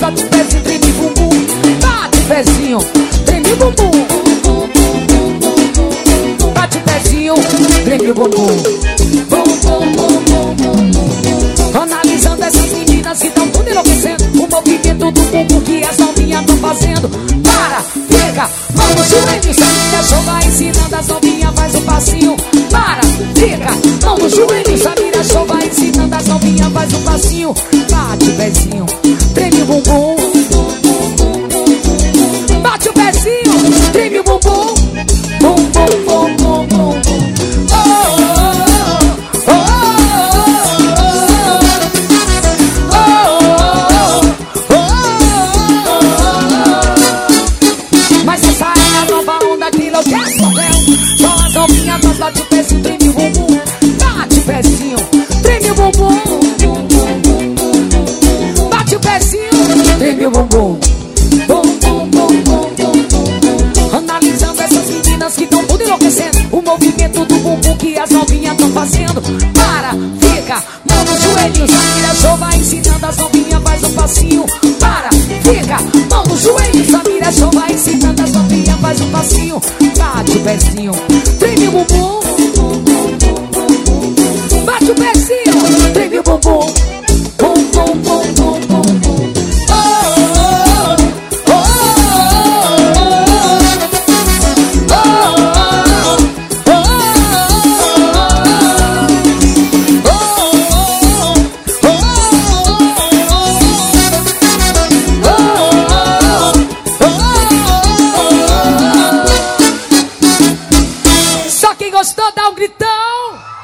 bate o pezinho, treme bumbum. Bate o pezinho, treme bumbum. Bate o pezinho, treme bumbum. Analisando essas meninas que estão tudo enlouquecendo, o movimento do bumbum que as novinhas estão fazendo. Para, fica, mão no joelho, Samira Show vai ensinando as novinhas, faz um passinho. Para, fica, mão no joelho, Samira Show vai ensinando as novinhas, faz um passinho. Bate o pezinho, treme o bumbum. Bate o pezinho, treme o bumbum. Bum, bum, bum, bum, bum, bum. Mas essa é a nova onda que enlouquece o véu. Só as novinhas, mas bate o pezinho, treme o bumbum. Bate o pezinho, treme o bumbum. Bate o pezinho, treme o bumbum. Bum, bum, bum, bum, bum. Analisando essas meninas que estão tudo enlouquecendo, o movimento do bumbum que as novinhas estão fazendo. Para, fica, mão nos joelhos, Samira Show vai ensinando as novinhas, faz um passinho. Para, fica, mão nos joelhos, Samira Show vai ensinando as novinhas, faz um passinho. Bate o pezinho, treme o bumbum. Bate o pezinho, treme o bumbum. Bum, bum, bum, bum, bum, bum. Só quem gostou dá um gritão.